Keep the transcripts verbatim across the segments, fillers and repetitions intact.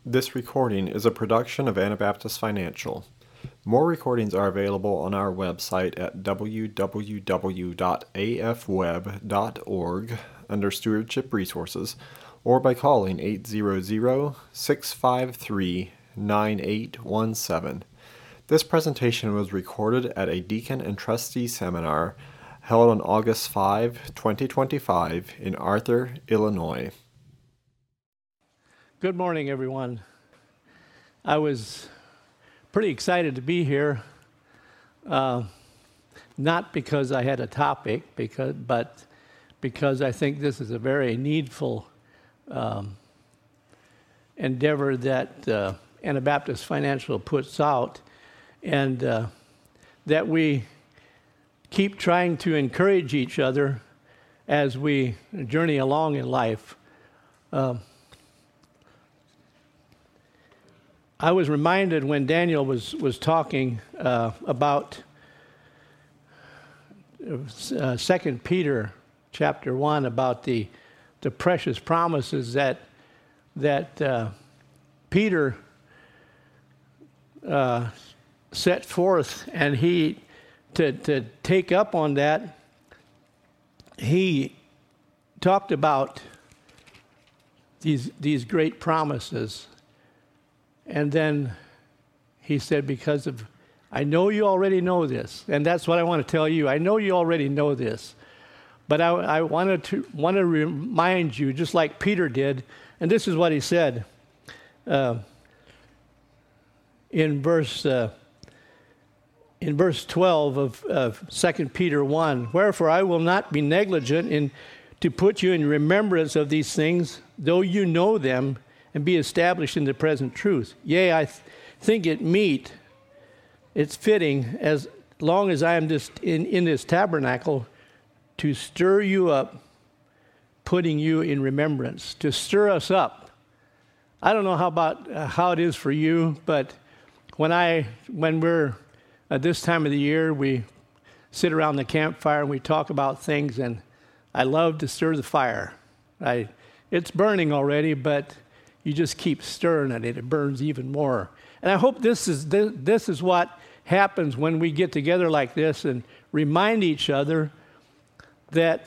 This recording is a production of Anabaptist Financial. More recordings are available on our website at w w w dot a f web dot org under Stewardship Resources, or by calling eight hundred, six five three, nine eight one seven. This presentation was recorded at a Deacon and Trustee Seminar held on August fifth, twenty twenty-five in Arthur, Illinois. Good morning, everyone. I was pretty excited to be here, uh, not because I had a topic, because, but because I think this is a very needful um, endeavor that uh, Anabaptist Financial puts out, and uh, that we keep trying to encourage each other as we journey along in life. Uh, I was reminded when Daniel was, was talking uh, about uh, Second Peter chapter one, about the the precious promises that that uh, Peter uh, set forth, and he to to take up on that, he talked about these these great promises. And then he said, because of, I know you already know this, and that's what I want to tell you. I know you already know this, but I, I wanted to want to remind you, just like Peter did, and this is what he said uh, in verse uh, in verse twelve of, of Second Peter one. Wherefore I will not be negligent in to put you in remembrance of these things, though you know them, and be established in the present truth. Yea, I th- think it meet, it's fitting, as long as I am just in, in this tabernacle, to stir you up, putting you in remembrance, to stir us up. I don't know how about uh, how it is for you, but when I when we're at this time of the year, we sit around the campfire and we talk about things, and I love to stir the fire. I it's burning already, but you just keep stirring it, it burns even more. And I hope this is this, this is what happens when we get together like this and remind each other that,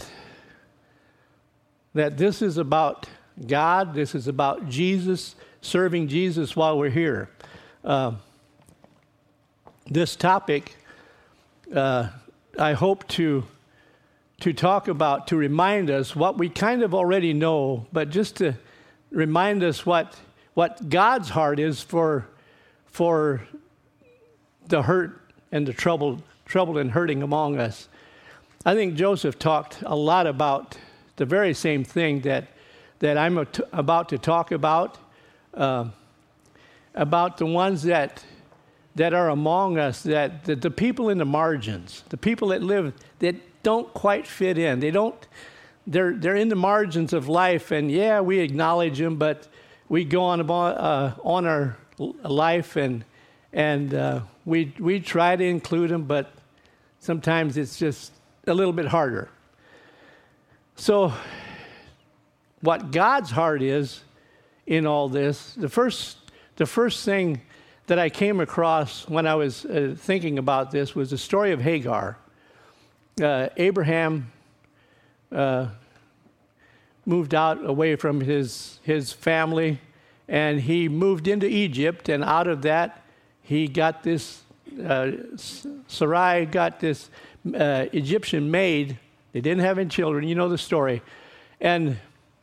that this is about God, this is about Jesus, serving Jesus while we're here. Uh, this topic, uh, I hope to, to talk about, to remind us what we kind of already know, but just to remind us what what God's heart is for for the hurt and the trouble trouble and hurting among us. I think Joseph talked a lot about the very same thing that that I'm at- about to talk about, uh, about the ones that that are among us, that the, the people in the margins, the people that live that don't quite fit in. They don't. They're they're in the margins of life, and yeah, we acknowledge them, but we go on about, uh, on our life, and and uh, we we try to include them, but sometimes it's just a little bit harder. So, what God's heart is in all this, the first the first thing that I came across when I was uh, thinking about this was the story of Hagar. Uh, Abraham. Uh, moved out away from his his family, and he moved into Egypt, and out of that he got this uh, Sarai got this uh, Egyptian maid. They didn't have any children, you know the story, and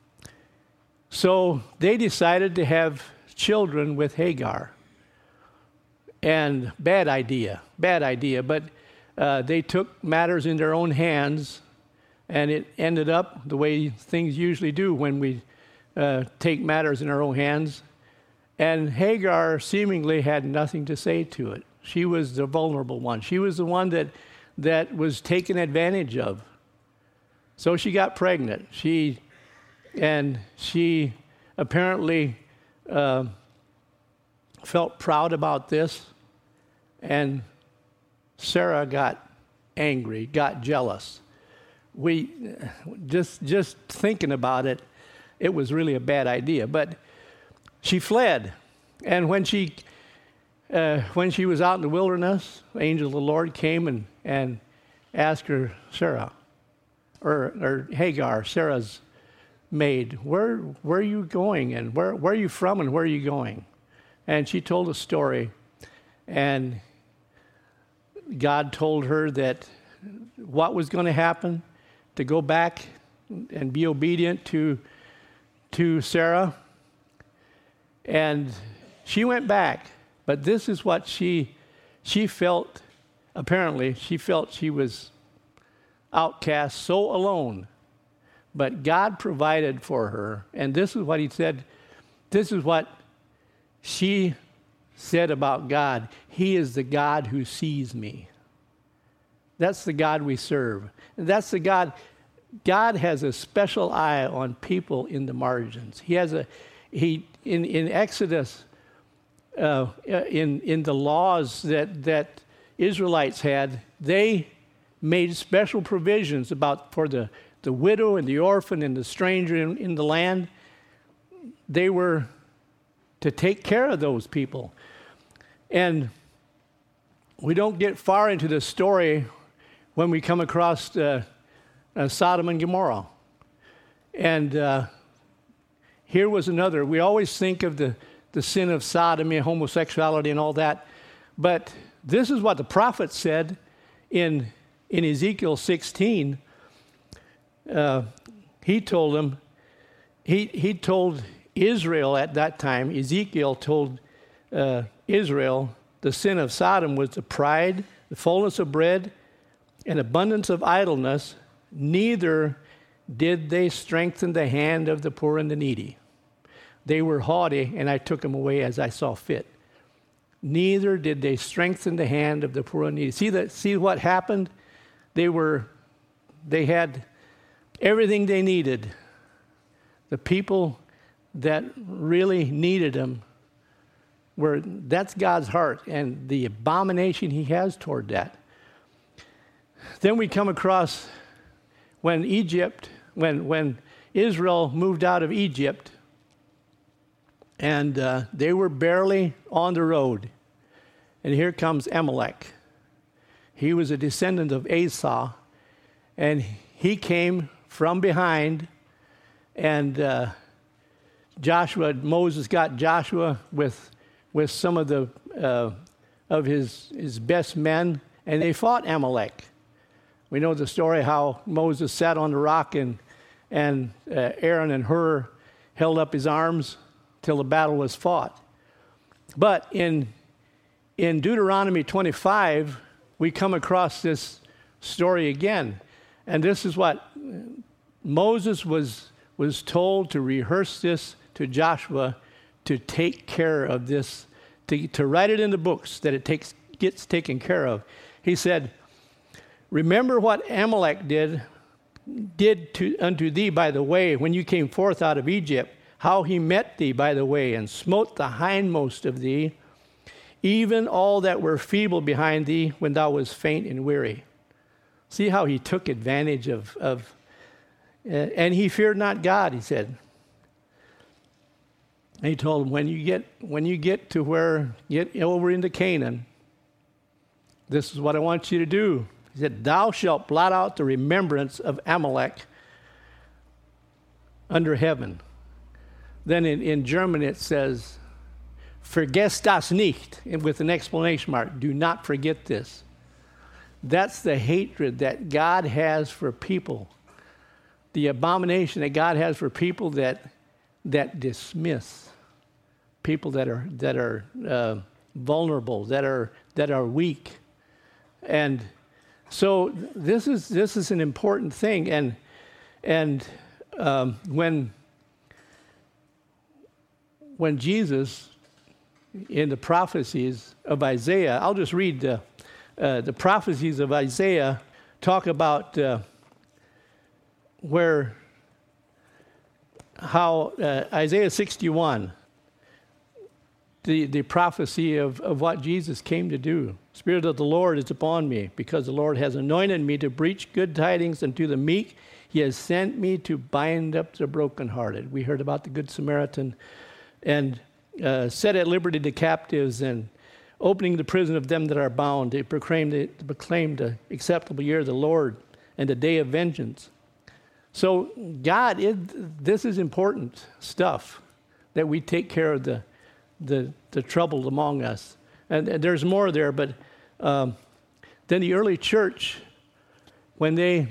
so they decided to have children with Hagar. And bad idea, bad idea, but uh, they took matters in their own hands. And it ended up the way things usually do when we uh, take matters in our own hands. And Hagar seemingly had nothing to say to it. She was the vulnerable one. She was the one that that was taken advantage of. So she got pregnant. She and she apparently uh, felt proud about this. And Sarah got angry, got jealous. We just just thinking about it, it was really a bad idea. But she fled. And when she uh, when she was out in the wilderness, the angel of the Lord came and, and asked her, Sarah, or, or Hagar, Sarah's maid, where where are you going, and where where are you from, and where are you going? And she told a story, and God told her that what was going to happen, to go back and be obedient to to Sarah. And she went back, but this is what she she felt. Apparently, she felt she was outcast, so alone. But God provided for her, and this is what he said. This is what she said about God. He is the God who sees me. That's the God we serve. And that's the God. God has a special eye on people in the margins. He has a, he in in Exodus, uh, in in the laws that that Israelites had, they made special provisions about for the the widow and the orphan and the stranger in, in the land. They were to take care of those people. And we don't get far into the story when we come across uh, uh, Sodom and Gomorrah. And uh, here was another. We always think of the, the sin of sodomy, homosexuality, and all that. But this is what the prophet said in, in Ezekiel sixteen. Uh, he told them, he, he told Israel at that time, Ezekiel told uh, Israel, the sin of Sodom was the pride, the fullness of bread, and abundance of idleness. Neither did they strengthen the hand of the poor and the needy. They were haughty, and I took them away as I saw fit. Neither did they strengthen the hand of the poor and needy. See that? See what happened? They were, they had everything they needed. The people that really needed them were, that's God's heart and the abomination he has toward that. Then we come across when Egypt, when when Israel moved out of Egypt, and uh, they were barely on the road. And here comes Amalek. He was a descendant of Esau, and he came from behind, and uh, Joshua, Moses got Joshua with with some of the uh, of his his best men, and they fought Amalek. We know the story how Moses sat on the rock, and and uh, Aaron and Hur held up his arms till the battle was fought. But in in Deuteronomy twenty-five, we come across this story again, and this is what Moses was was told to rehearse this to Joshua, to take care of this, to, to write it in the books, that it takes gets taken care of. He said, remember what Amalek did did to unto thee by the way when you came forth out of Egypt, how he met thee by the way, and smote the hindmost of thee, even all that were feeble behind thee when thou was faint and weary. See how he took advantage of, of uh, and he feared not God, he said. And he told him, when you get when you get to where, get over into Canaan, this is what I want you to do. He said, thou shalt blot out the remembrance of Amalek under heaven. Then in, in German it says, vergesst das nicht, and with an exclamation mark, do not forget this. That's the hatred that God has for people. The abomination that God has for people that that dismiss people that are that are uh, vulnerable, that are that are weak, and so this is this is an important thing. And and um, when when Jesus, in the prophecies of Isaiah, I'll just read the uh, the prophecies of Isaiah talk about uh, where how uh, Isaiah sixty-one, the, the prophecy of, of what Jesus came to do. Spirit of the Lord is upon me, because the Lord has anointed me to preach good tidings unto the meek. He has sent me to bind up the brokenhearted. We heard about the Good Samaritan. And uh, set at liberty the captives and opening the prison of them that are bound. They proclaimed the, proclaimed the acceptable year of the Lord and the day of vengeance. So God, it, this is important stuff, that we take care of the the, the troubled among us. And, and there's more there, but um, then the early church, when they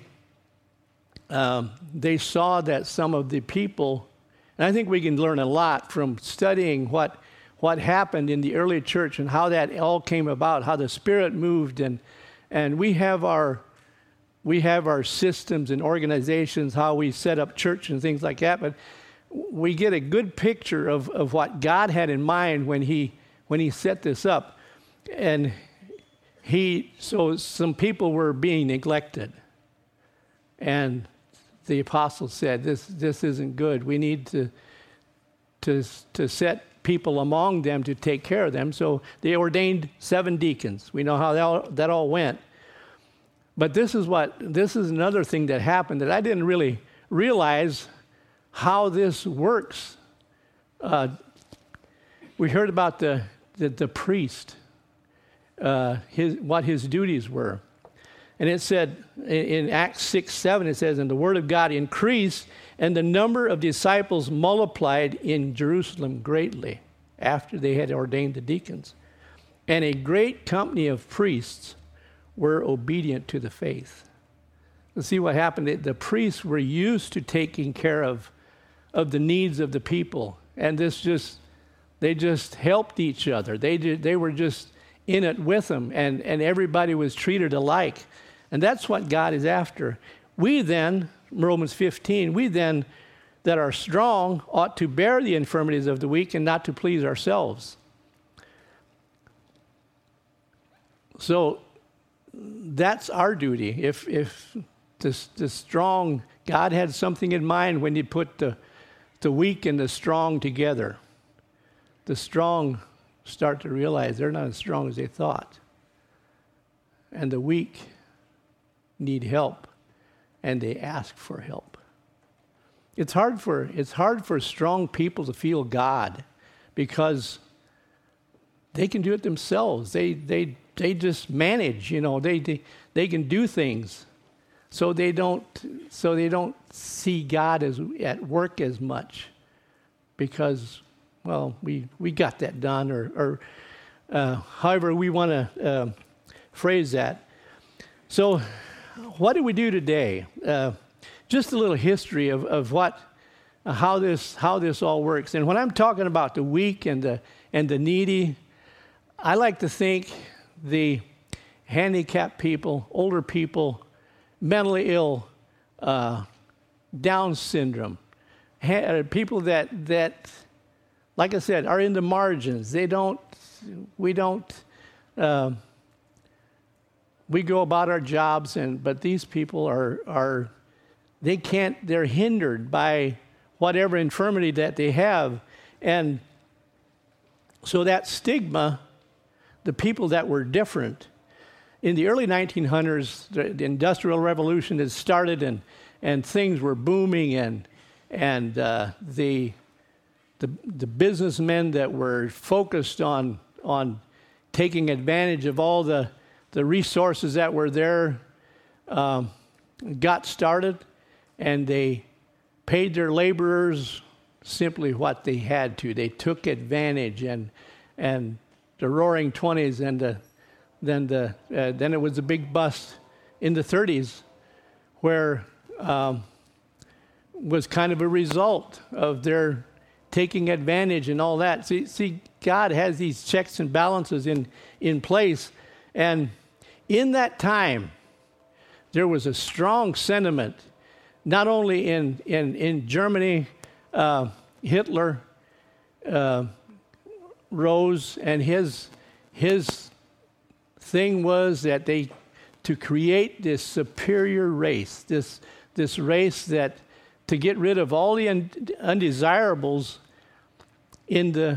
um, they saw that some of the people, and I think we can learn a lot from studying what what happened in the early church and how that all came about, how the Spirit moved, and and we have our we have our systems and organizations, how we set up church and things like that, but we get a good picture of, of what God had in mind when he when he set this up. And he so some people were being neglected. And the apostles said, this this isn't good. We need to to to set people among them to take care of them. So they ordained seven deacons. We know how that all, that all went. But this is what this is another thing that happened that I didn't really realize how this works. Uh, we heard about the the, the priest, uh, his what his duties were, and it said in, in Acts six seven, it says, "And the word of God increased, and the number of disciples multiplied in Jerusalem greatly." After they had ordained the deacons, and a great company of priests were obedient to the faith. Let's see what happened. The priests were used to taking care of of the needs of the people, and this just they just helped each other. They did, they were just in it with them, and and everybody was treated alike, and that's what God is after. We then, Romans fifteen, we then that are strong ought to bear the infirmities of the weak and not to please ourselves. So that's our duty. If if the, the strong, God had something in mind when he put the the weak and the strong together. The strong start to realize they're not as strong as they thought. And the weak need help, and they ask for help. It's hard for it's hard for strong people to feel God because they can do it themselves. They they they just manage, you know, they they, they can do things. So they don't so they don't see God as at work as much because, well, we, we got that done, or, or uh, however we want to uh, phrase that. So what do we do today? Uh, just a little history of, of what uh, how this how this all works. And when I'm talking about the weak and the and the needy, I like to think the handicapped people, older people, mentally ill, uh, Down syndrome, ha- people that that, like I said, are in the margins. They don't. We don't. Uh, we go about our jobs, and but these people are are. They can't. They're hindered by whatever infirmity that they have, and so that stigma, the people that were different. In the early nineteen hundreds, the, the Industrial Revolution had started, and and things were booming, and and uh, the the the businessmen that were focused on on taking advantage of all the the resources that were there um, got started, and they paid their laborers simply what they had to. They took advantage, and and the Roaring Twenties and the Then the uh, then it was a big bust in the thirties, where um, was kind of a result of their taking advantage and all that. See, see, God has these checks and balances in in place, and in that time, there was a strong sentiment, not only in in in Germany, uh, Hitler uh, rose, and his his. thing was that they, to create this superior race, this this race that, to get rid of all the un, undesirables in the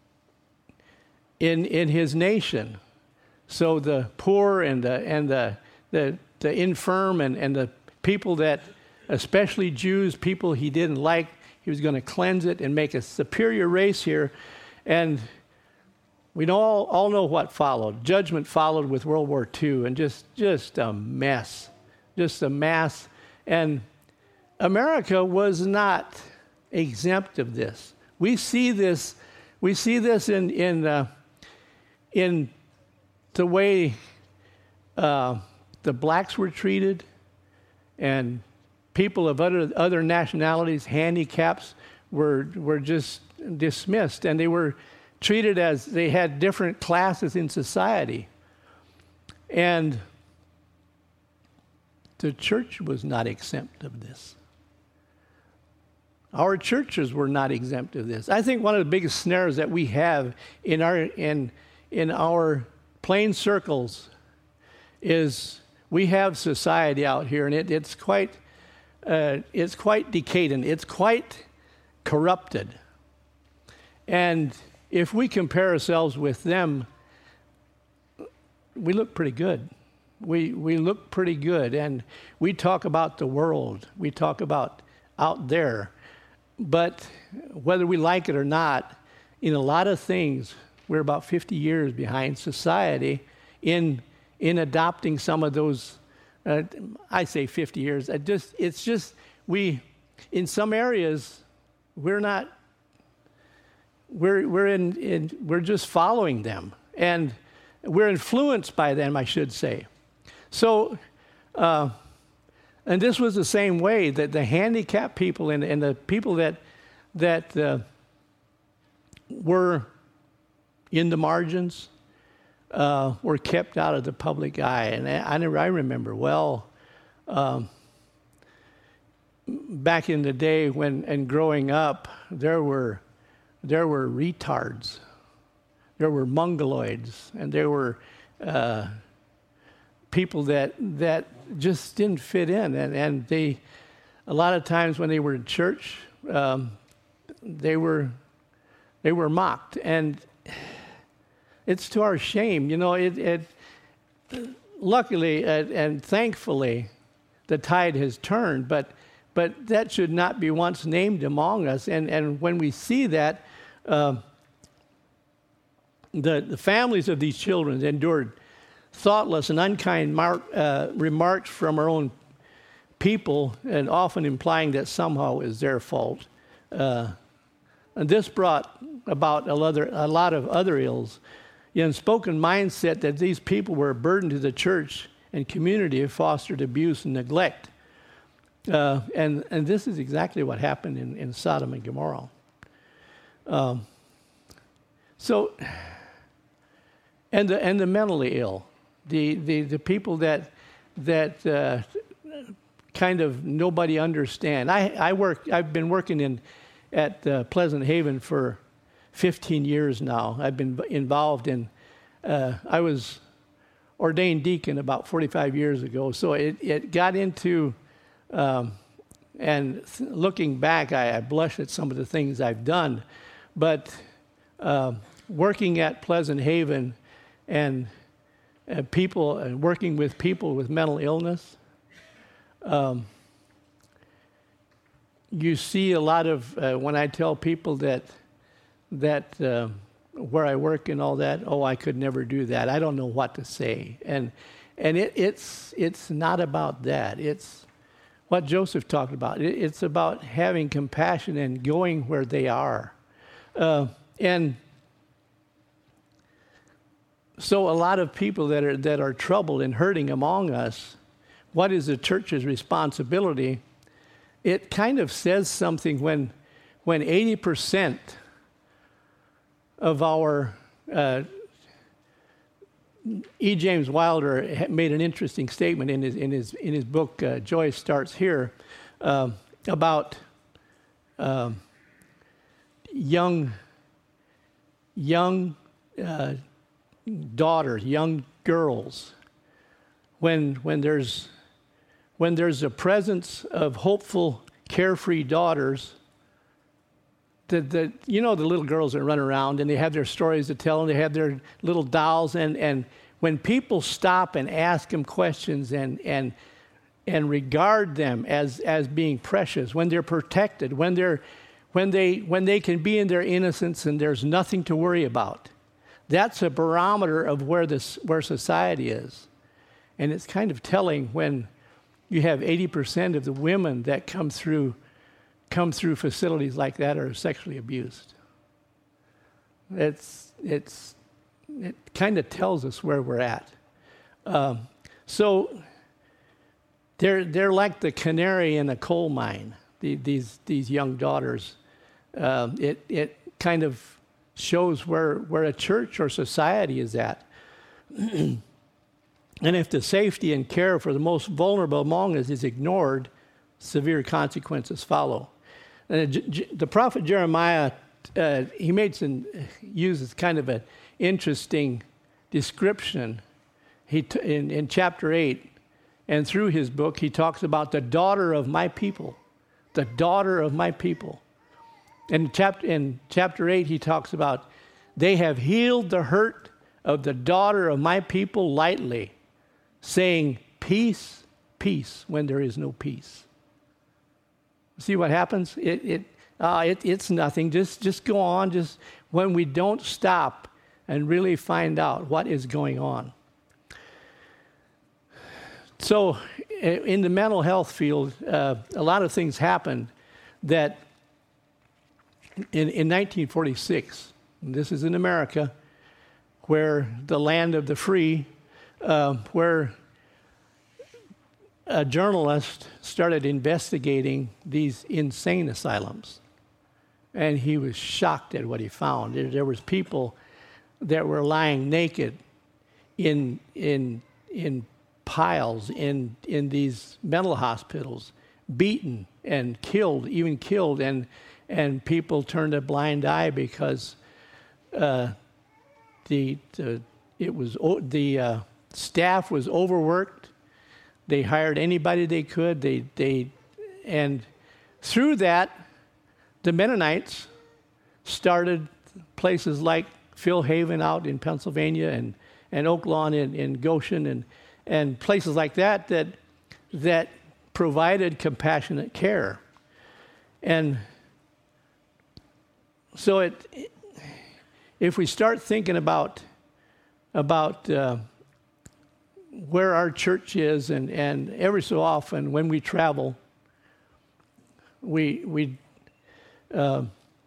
in in his nation. So the poor and the and the the, the infirm and, and the people that, especially Jews, people he didn't like, he was going to cleanse it and make a superior race here. And we know all, all know what followed. Judgment followed with World War Two, and just, just a mess, just a mess. And America was not exempt of this. We see this, we see this in in uh, in the way uh, the blacks were treated, and people of other other nationalities, handicaps, were were just dismissed, and they were treated as they had different classes in society. And the church was not exempt of this. Our churches were not exempt of this. I think one of the biggest snares that we have in our in in our plain circles is we have society out here, and it, it's quite uh, it's quite decadent. It's quite corrupted. And if we compare ourselves with them, we look pretty good. We we look pretty good, and we talk about the world. We talk about out there. But whether we like it or not, in a lot of things, we're about fifty years behind society in in adopting some of those. Uh, I say fifty years. I just it's just we in some areas we're not. We're we're in, in we're just following them, and we're influenced by them, I should say. So, uh, and this was the same way that the handicapped people and, and the people that that uh, were in the margins uh, were kept out of the public eye. And I, I remember well um, back in the day when and growing up, there were there were retards, there were mongoloids, and there were uh, people that that just didn't fit in, and and they a lot of times when they were in church, um, they were they were mocked, and it's to our shame, you know. It, it luckily and, and thankfully, the tide has turned, but but that should not be once named among us, and and when we see that. Uh, the, the families of these children endured thoughtless and unkind mar- uh, remarks from our own people, and often implying that somehow it was their fault. Uh, and this brought about a, other, a lot of other ills. The unspoken mindset that these people were a burden to the church and community fostered abuse and neglect. Uh, and, and this is exactly what happened in, in Sodom and Gomorrah. Um, so, and the and the mentally ill, the the, the people that that uh, kind of nobody understand. I I work. I've been working in at uh, Pleasant Haven for fifteen years now. I've been involved in. Uh, I was ordained deacon about forty-five years ago, so it it got into. Um, and th- looking back, I, I blush at some of the things I've done. But uh, working at Pleasant Haven and uh, people and uh, working with people with mental illness, um, you see a lot of uh, when I tell people that that uh, where I work and all that, oh, I could never do that. I don't know what to say, and and it, it's it's not about that. It's what Joseph talked about. It, it's about having compassion and going where they are. Uh, and so a lot of people that are that are troubled and hurting among us, what is the church's responsibility? It kind of says something when when eighty percent of our uh, E. James Wilder made an interesting statement in his in his in his book uh, Joy Starts Here uh, about uh, young young uh, daughters, young girls. When when there's when there's a presence of hopeful, carefree daughters, the the you know the little girls that run around and they have their stories to tell and they have their little dolls, and and when people stop and ask them questions and and and regard them as as being precious, when they're protected, when they're when they, when they can be in their innocence and there's nothing to worry about. That's a barometer of where, this, where society is. And it's kind of telling when you have eighty percent of the women that come through, come through facilities like that are sexually abused. It's, it's, it kind of tells us where we're at. Um, so they're, they're like the canary in a coal mine, the, these, these young daughters. Um, it, it kind of shows where, where a church or society is at. And if the safety and care for the most vulnerable among us is ignored, severe consequences follow. And the prophet Jeremiah, uh, he made some, uses kind of an interesting description he t- in, in chapter eight. And through his book, he talks about the daughter of my people, the daughter of my people. And chapter, in chapter eight, he talks about, they have healed the hurt of the daughter of my people lightly, saying, peace, peace, when there is no peace. See what happens? It, it, uh, it, it's nothing. Just, just go on. Just when we don't stop and really find out what is going on. So in the mental health field, uh, a lot of things happened that in, in nineteen forty-six, and this is in America, where the land of the free, uh, where a journalist started investigating these insane asylums. And he was shocked at what he found. There, there was people that were lying naked in, in, in piles in, in these mental hospitals, beaten and killed, even killed, and, and people turned a blind eye because uh, the, the, it was, the uh, staff was overworked. They hired anybody they could. They, they, and through that, the Mennonites started places like Phil Haven out in Pennsylvania and, and Oak Lawn in, in Goshen and, and places like that, that that provided compassionate care. And so it, it if we start thinking about, about uh, where our church is, and, and every so often when we travel, we, we uh,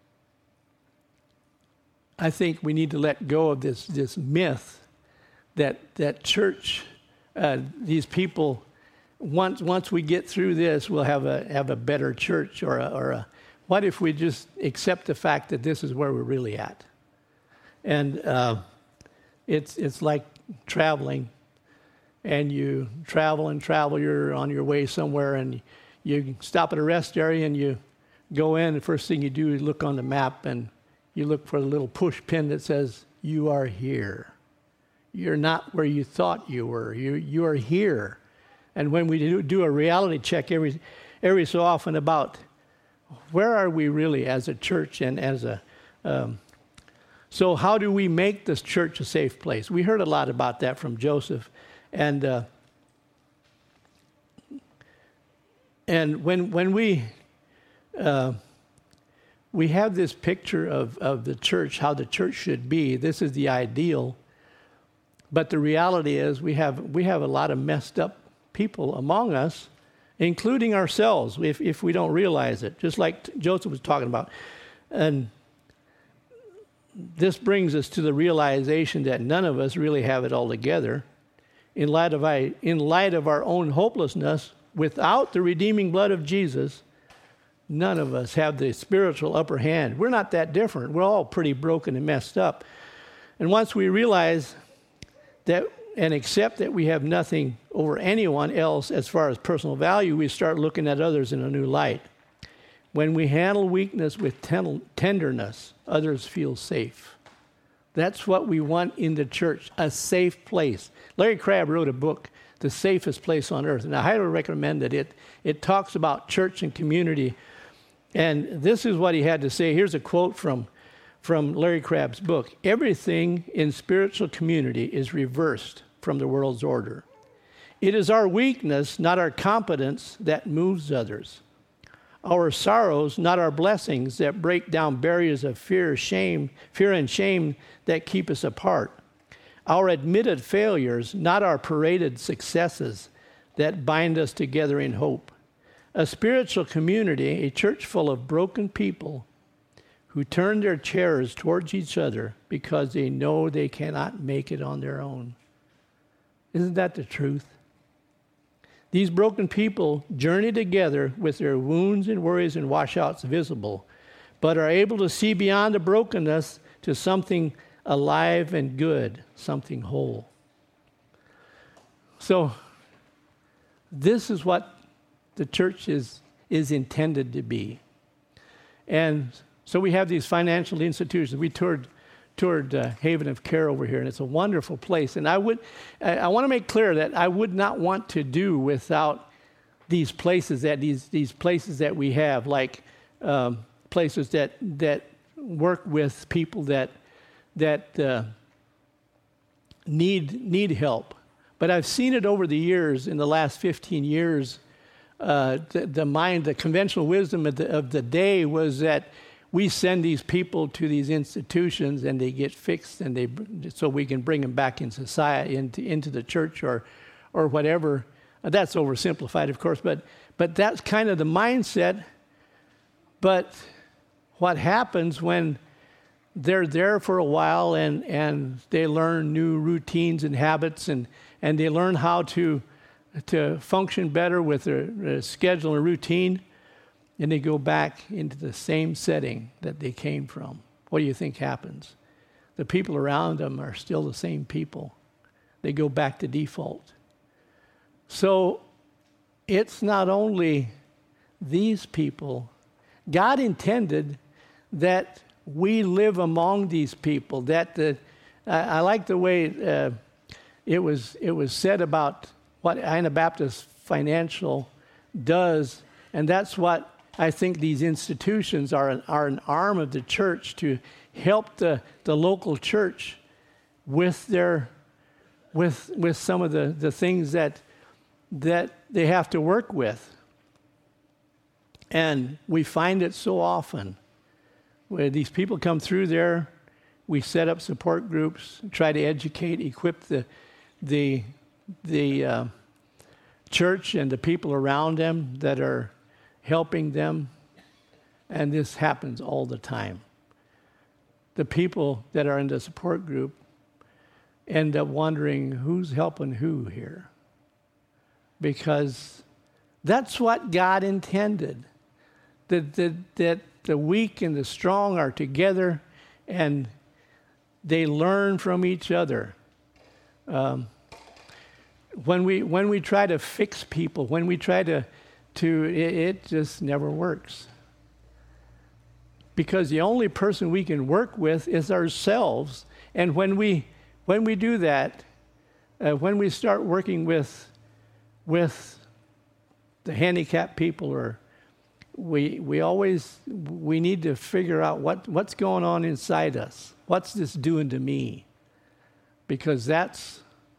I think we need to let go of this, this myth that, that church, uh, these people, once, once we get through this, we'll have a, have a better church, or a, or a, what if we just accept the fact that this is where we're really at? And uh, it's, it's like traveling. And you travel and travel, you're on your way somewhere, and you stop at a rest area and you go in, the first thing you do is look on the map and you look for the little push pin that says, you are here. You're not where you thought you were. You, you are here. And when we do, do a reality check every, every so often about where are we really as a church and as a... Um, so how do we make this church a safe place? We heard a lot about that from Joseph. And uh, and when when we uh, we have this picture of, of the church, how the church should be, this is the ideal. But the reality is we have we have a lot of messed up people among us, including ourselves, if if we don't realize it, just like Joseph was talking about. And this brings us to the realization that none of us really have it all together. In light of I, in light of our own hopelessness, without the redeeming blood of Jesus, none of us have the spiritual upper hand. We're not that different. We're all pretty broken and messed up. And once we realize that and accept that we have nothing over anyone else as far as personal value, we start looking at others in a new light. When we handle weakness with ten- tenderness, others feel safe. That's what we want in the church, a safe place. Larry Crabb wrote a book, The Safest Place on Earth, and I highly recommend it. It, it talks about church and community, and this is what he had to say. Here's a quote from, from Larry Crabb's book. Everything in spiritual community is reversed from the world's order. It is our weakness, not our competence, that moves others. our sorrows, not our blessings, that break down barriers of fear, shame, fear and shame that keep us apart. Our admitted failures, not our paraded successes, that bind us together in hope. A spiritual community, a church full of broken people who turn their chairs towards each other because they know they cannot make it on their own. Isn't that the truth? These broken people journey together with their wounds and worries and washouts visible, but are able to see beyond the brokenness to something alive and good, something whole. So, this is what the church is, is intended to be. And so we have these financial institutions. We toured toured uh, Haven of Care over here, and it's a wonderful place. And I would, I, I want to make clear that I would not want to do without these places that these these places that we have, like um, places that that work with people that that uh, need need help. But I've seen it over the years, in the last fifteen years. Uh, the, the mind, the conventional wisdom of the, of the day was that we send these people to these institutions and they get fixed, and they so we can bring them back in society, into into the church or or whatever. That's oversimplified, of course, but but that's kind of the mindset. But what happens when they're there for a while and and they learn new routines and habits, and and they learn how to to function better with their, their schedule and routine, and they go back into the same setting that they came from. What do you think happens? The people around them are still the same people. They go back to default. So it's not only these people. God intended that we live among these people. That the I, I like the way uh, it was it was said about what Anabaptist Financial does, and that's what I think these institutions are an, are an arm of the church to help the, the local church with their with with some of the, the things that that they have to work with. And we find it so often where these people come through there, we set up support groups, try to educate, equip the the the uh, church and the people around them that are helping them, and this happens all the time. The people that are in the support group end up wondering who's helping who here, because that's what God intended, that, that, that the weak and the strong are together and they learn from each other. Um, when we when we try to fix people, when we try to to it, it just never works, because the only person we can work with is ourselves. And when we when we do that, uh, when we start working with with the handicapped people, or we we always we need to figure out what what's going on inside us. What's this doing to me? Because that's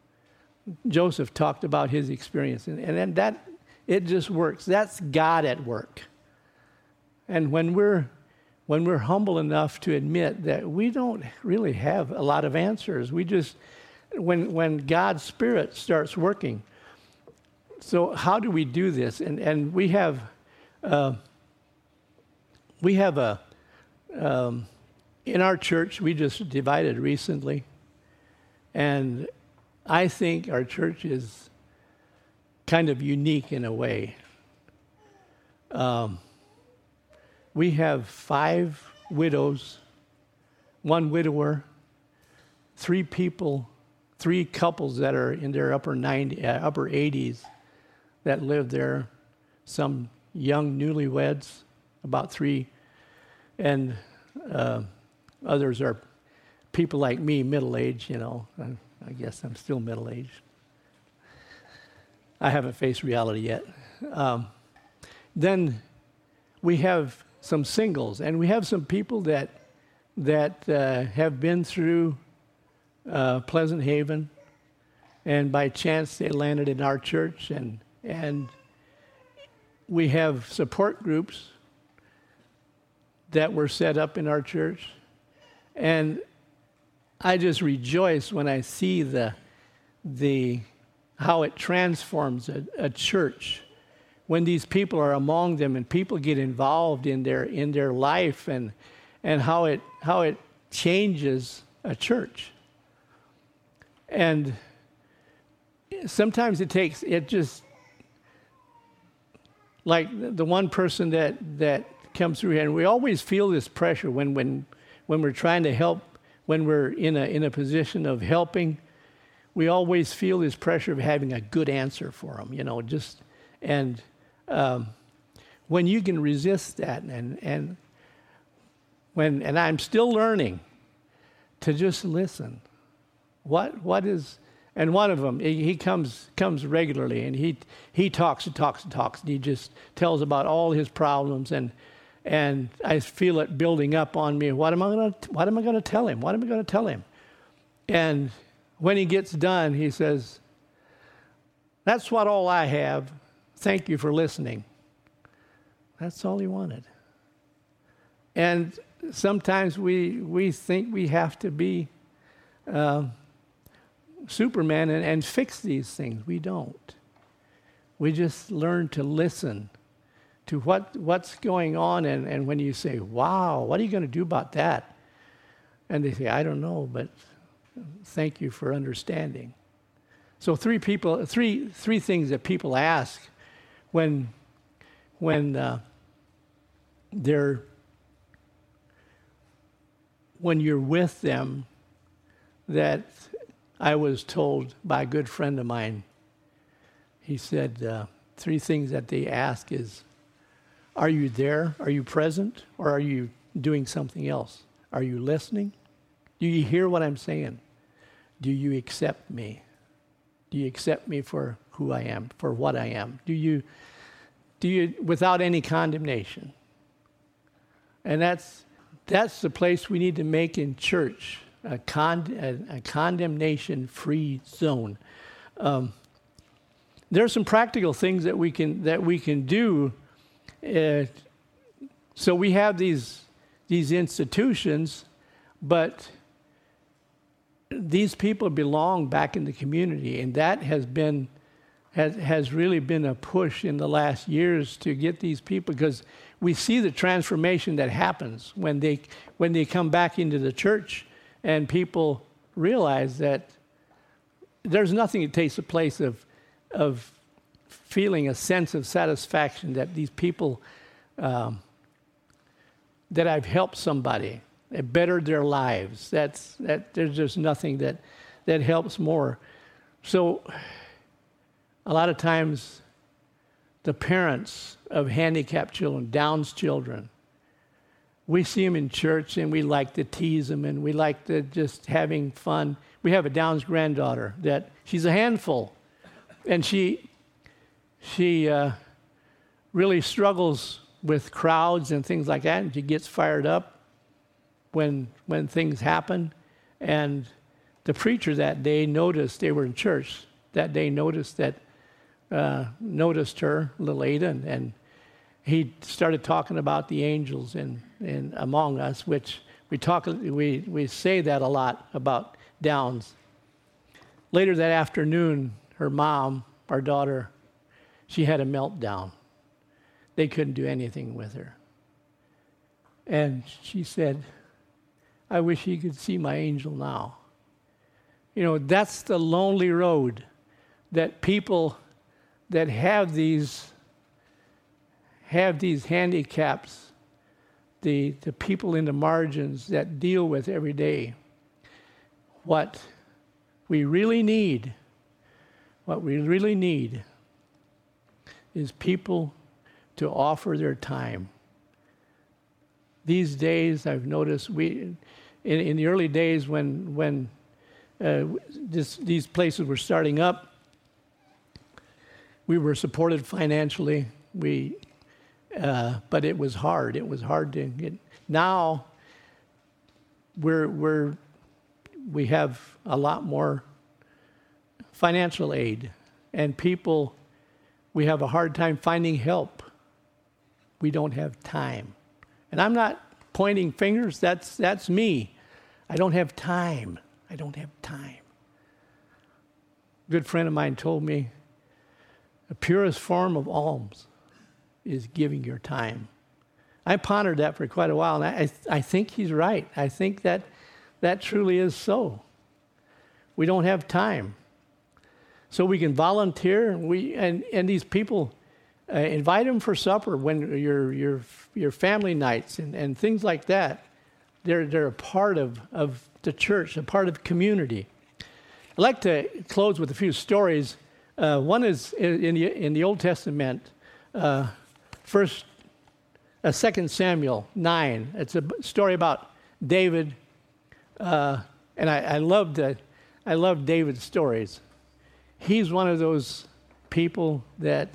Joseph talked about his experience, and, and then that it just works. That's God at work. And when we're when we're humble enough to admit that we don't really have a lot of answers, we just when when God's Spirit starts working. So how do we do this? And and we have uh, we have a um, in our church, we just divided recently, and I think our church is kind of unique in a way. Um, we have five widows, one widower, three people, three couples that are in their upper ninety, uh, upper eighties that live there, some young newlyweds, about three, and uh, others are people like me, middle-aged, you know. I, I guess I'm still middle-aged. I haven't faced reality yet. Um, then we have some singles, and we have some people that that uh, have been through uh, Pleasant Haven, and by chance they landed in our church, and and we have support groups that were set up in our church. And I just rejoice when I see the, the how it transforms a, a church when these people are among them and people get involved in their in their life, and and how it how it changes a church. And sometimes it takes it just like the one person that that comes through here, and we always feel this pressure when when when we're trying to help, when we're in a in a position of helping, we always feel this pressure of having a good answer for them, you know, just and um, when you can resist that, and and when and I'm still learning to just listen. What what is and one of them, he comes comes regularly, and he he talks and talks and talks, and he just tells about all his problems, and and I feel it building up on me. What am I gonna what am I gonna tell him? What am I gonna tell him? And when he gets done, he says, "That's what all I have. Thank you for listening." That's all he wanted. And sometimes we we think we have to be uh, Superman and, and fix these things. We don't. We just learn to listen to what what's going on, and, and when you say, "Wow, what are you going to do about that?" And they say, "I don't know, but thank you for understanding." So three people, three three things that people ask when when uh, they're when you're with them, that I was told by a good friend of mine. He said uh, three things that they ask is, are you there? Are you present? Or are you doing something else? Are you listening? Do you hear what I'm saying? Do you accept me? Do you accept me for who I am, for what I am? Do you, do you, without any condemnation? And that's, that's the place we need to make in church, a, con, a, a condemnation-free zone. Um, there are some practical things that we can that we can do. Uh, so we have these these institutions, but these people belong back in the community, and that has been has has really been a push in the last years to get these people, because we see the transformation that happens when they when they come back into the church, and people realize that there's nothing that takes the place of of feeling a sense of satisfaction that these people um, that I've helped somebody, it bettered their lives. That's that. There's just nothing that that helps more. So a lot of times, the parents of handicapped children, Down's children, we see them in church and we like to tease them and we like to just having fun. We have a Down's granddaughter that she's a handful, and she she uh, really struggles with crowds and things like that, and she gets fired up when when things happen. And the preacher that day noticed, they were in church that day, noticed that uh, noticed her, little Ada, and, and he started talking about the angels in, in among us, which we talk we we say that a lot about Downs. Later that afternoon, her mom, our daughter, she had a meltdown. They couldn't do anything with her. And she said, "I wish he could see my angel now." You know, that's the lonely road that people that have these have these handicaps, the the people in the margins that deal with every day. What we really need, what we really need is people to offer their time. These days, I've noticed we, in, in the early days when when uh, this, these places were starting up, we were supported financially. We, uh, but it was hard. It was hard to get. Now, we're we're we have a lot more financial aid, and people. We have a hard time finding help. We don't have time. And I'm not pointing fingers, that's, that's me. I don't have time. I don't have time. A good friend of mine told me, the purest form of alms is giving your time. I pondered that for quite a while, and I, I think he's right. I think that that truly is so. We don't have time. So we can volunteer, and, we, and, and these people, uh, invite them for supper when your, your, your family nights and, and things like that. They're, they're a part of, of the church, a part of community. I'd like to close with a few stories. Uh, one is in the, in the Old Testament, uh, first, uh, Second Samuel nine. It's a story about David, uh, and I, I love the, I love David's stories. He's one of those people that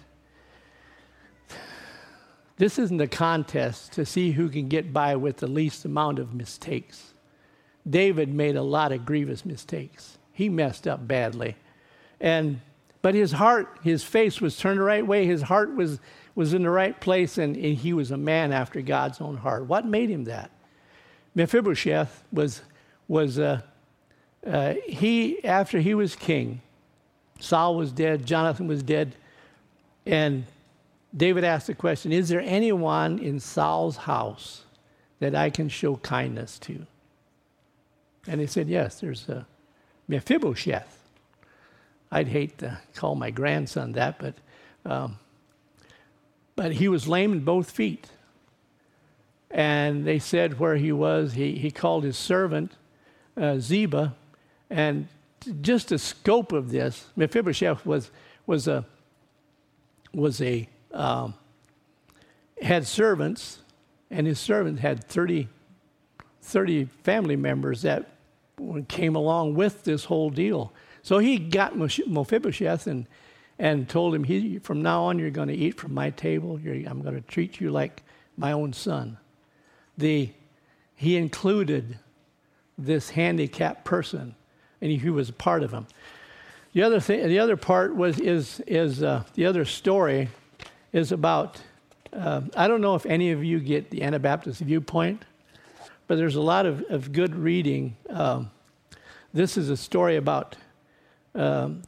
this isn't a contest to see who can get by with the least amount of mistakes. David made a lot of grievous mistakes. He messed up badly. And but his heart, his face was turned the right way. His heart was, was in the right place, and, and he was a man after God's own heart. What made him that? Mephibosheth was, was uh, uh, he, after he was king, Saul was dead, Jonathan was dead, and David asked the question, is there anyone in Saul's house that I can show kindness to? And he said, yes, there's a Mephibosheth. I'd hate to call my grandson that, but um, but he was lame in both feet. And they said where he was, he, he called his servant uh, Ziba, and just the scope of this, Mephibosheth was was a was a um, had servants, and his servant had thirty, thirty family members that came along with this whole deal. So he got Mephibosheth and and told him, he, from now on you're going to eat from my table. You're, I'm going to treat you like my own son. The he included this handicapped person, and he, he was a part of him. The other thing, the other part was is is uh, the other story is about. Uh, I don't know if any of you get the Anabaptist viewpoint, but there's a lot of, of good reading. Um, this is a story about um,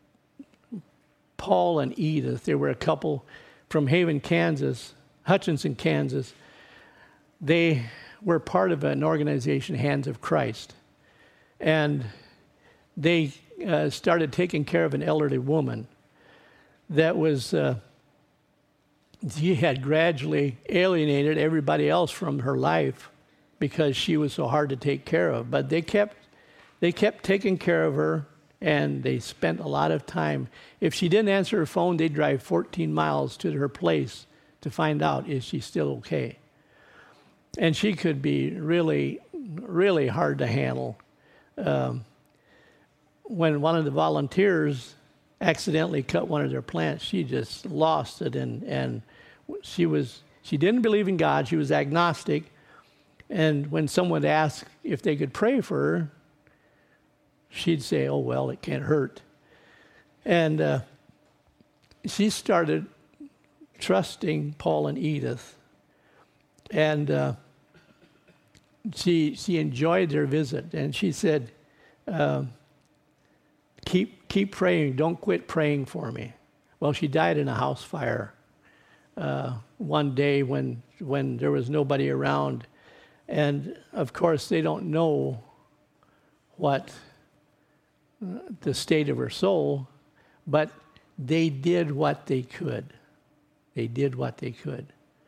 Paul and Edith. They were a couple from Haven, Kansas, Hutchinson, Kansas. They were part of an organization, Hands of Christ, and they uh, started taking care of an elderly woman that was. Uh, She had gradually alienated everybody else from her life because she was so hard to take care of. But they kept, they kept taking care of her, and they spent a lot of time. If she didn't answer her phone, they'd drive fourteen miles to her place to find out, is she still okay? And she could be really, really hard to handle. Um, when one of the volunteers accidentally cut one of their plants, she just lost it, and and she was she didn't believe in God. She was agnostic, and when someone asked if they could pray for her, she'd say, "Oh well, it can't hurt." And uh, she started trusting Paul and Edith, and uh, she she enjoyed their visit, and she said. Uh, Keep keep praying. Don't quit praying for me. Well, she died in a house fire uh, one day when when there was nobody around, and of course they don't know what uh, the state of her soul, but they did what they could. They did what they could.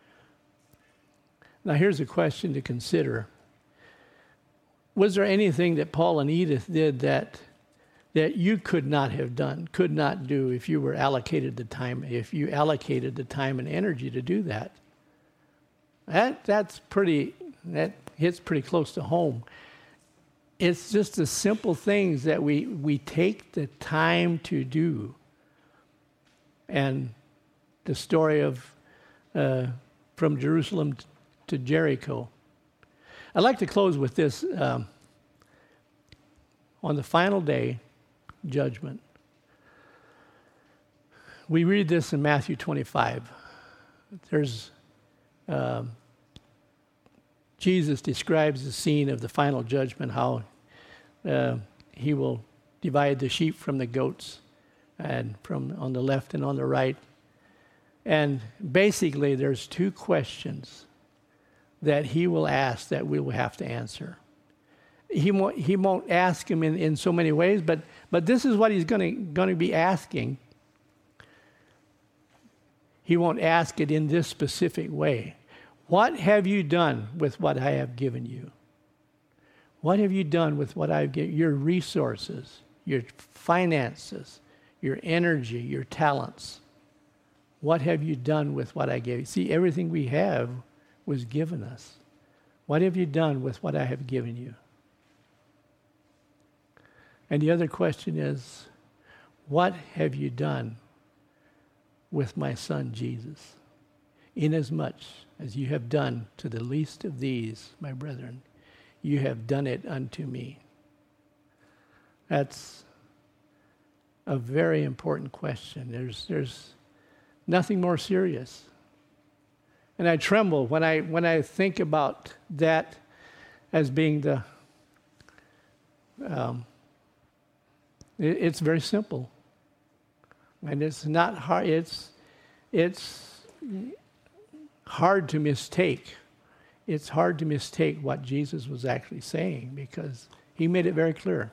Now here's a question to consider: was there anything that Paul and Edith did that? that you could not have done, could not do if you were allocated the time, if you allocated the time and energy to do that? That that's pretty, that hits pretty close to home. It's just the simple things that we, we take the time to do. And the story of uh, from Jerusalem to Jericho. I'd like to close with this. Um, on the final day, judgment. We read this in Matthew twenty-five. There's um, Jesus describes the scene of the final judgment, how uh, he will divide the sheep from the goats, and from on the left and on the right. And basically, there's two questions that he will ask that we will have to answer. He won't, he won't ask him in, in so many ways, but, but this is what he's going to be asking. He won't ask it in this specific way. What have you done with what I have given you? What have you done with what I've given you? Your resources, your finances, your energy, your talents. What have you done with what I gave you? See, everything we have was given us. What have you done with what I have given you? And the other question is, what have you done with my son Jesus? Inasmuch as you have done to the least of these, my brethren, you have done it unto me. That's a very important question. There's, there's nothing more serious. And I tremble when I, when I think about that as being the, um, it, it's very simple. And it's not hard, it's, it's hard to mistake. It's hard to mistake what Jesus was actually saying because he made it very clear.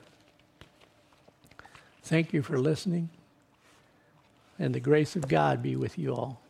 Thank you for listening, and the grace of God be with you all.